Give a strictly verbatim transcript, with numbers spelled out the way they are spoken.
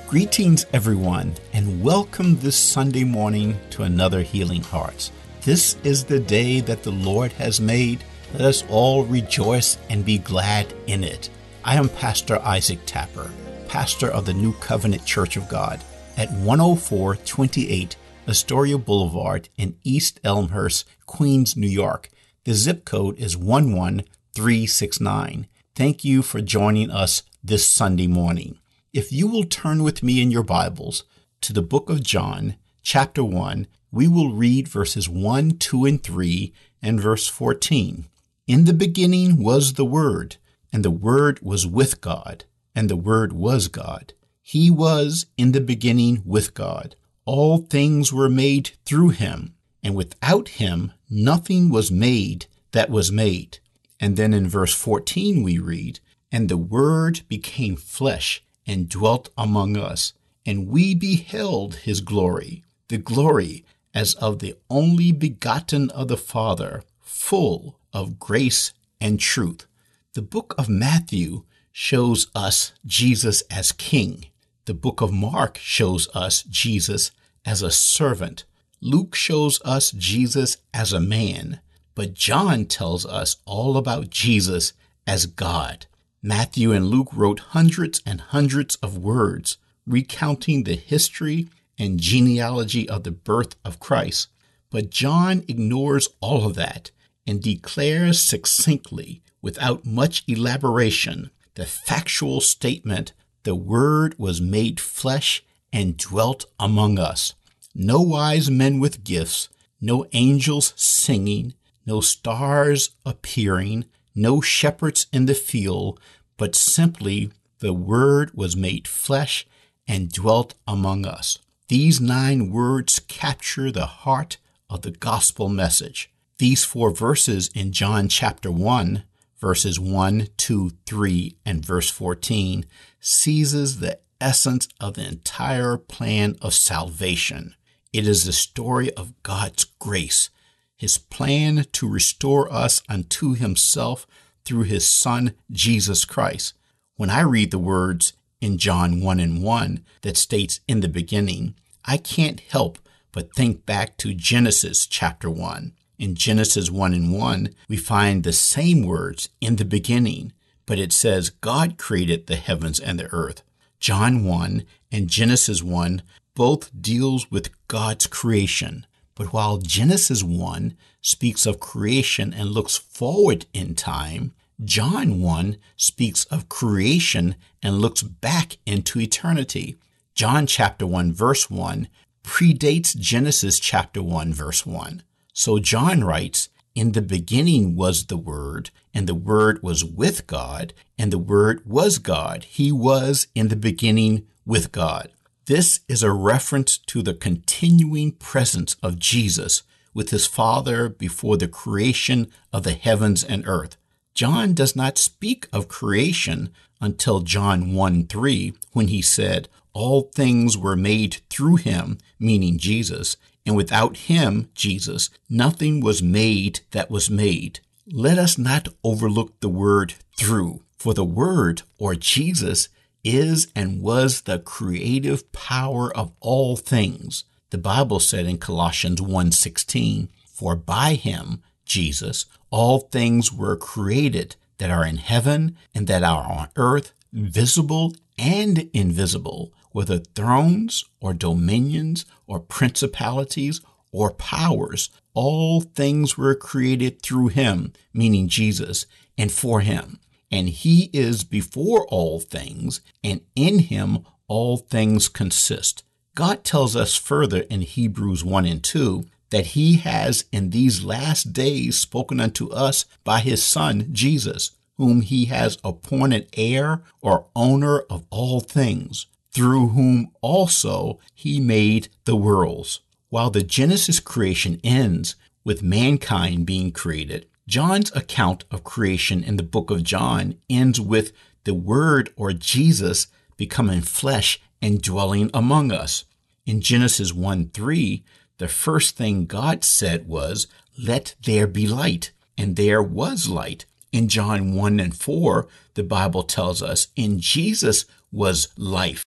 Greetings, everyone, and welcome this Sunday morning to another Healing Hearts. This is the day that the Lord has made. Let us all rejoice and be glad in it. I am Pastor Isaac Tapper, pastor of the New Covenant Church of God at one oh four twenty-eight Astoria Boulevard in East Elmhurst, Queens, New York. The zip code is one one three six nine. Thank you for joining us this Sunday morning. If you will turn with me in your Bibles to the book of John, chapter one, we will read verses one, two, and three, and verse fourteen. In the beginning was the Word, and the Word was with God, and the Word was God. He was in the beginning with God. All things were made through him, and without him nothing was made that was made. And then in verse fourteen we read, And the Word became flesh and dwelt among us, and we beheld his glory, the glory as of the only begotten of the Father, full of grace and truth. The book of Matthew shows us Jesus as King. The book of Mark shows us Jesus as a servant. Luke shows us Jesus as a man, but John tells us all about Jesus as God. Matthew and Luke wrote hundreds and hundreds of words recounting the history and genealogy of the birth of Christ, but John ignores all of that and declares succinctly, without much elaboration, the factual statement, the Word was made flesh and dwelt among us. No wise men with gifts, no angels singing, no stars appearing, no shepherds in the field, but simply the Word was made flesh and dwelt among us. These nine words capture the heart of the gospel message. These four verses in John chapter one, verses one, two, three, and verse fourteen, seizes the essence of the entire plan of salvation. It is the story of God's grace, his plan to restore us unto himself through his Son, Jesus Christ. When I read the words in John one and one that states in the beginning, I can't help but think back to Genesis chapter one. In Genesis one and one, we find the same words in the beginning, but it says God created the heavens and the earth. John one and Genesis one both deals with God's creation. But while Genesis one speaks of creation and looks forward in time, John one speaks of creation and looks back into eternity. John chapter one verse one predates Genesis chapter one verse one. So John writes, In the beginning was the Word, and the Word was with God, and the Word was God. He was in the beginning with God. This is a reference to the continuing presence of Jesus with his Father before the creation of the heavens and earth. John does not speak of creation until John one three, when he said, All things were made through him, meaning Jesus, and without him, Jesus, nothing was made that was made. Let us not overlook the word through, for the Word, or Jesus, is and was the creative power of all things. The Bible said in Colossians one sixteen, For by him, Jesus, all things were created that are in heaven and that are on earth, visible and invisible, whether thrones or dominions or principalities or powers. All things were created through him, meaning Jesus, and for him. And he is before all things, and in him all things consist. God tells us further in Hebrews one and two that he has in these last days spoken unto us by his Son, Jesus, whom he has appointed heir or owner of all things, through whom also he made the worlds. While the Genesis creation ends with mankind being created, John's account of creation in the book of John ends with the Word, or Jesus, becoming flesh and dwelling among us. In Genesis one three, the first thing God said was, Let there be light, and there was light. In John one and four, the Bible tells us, In Jesus was life,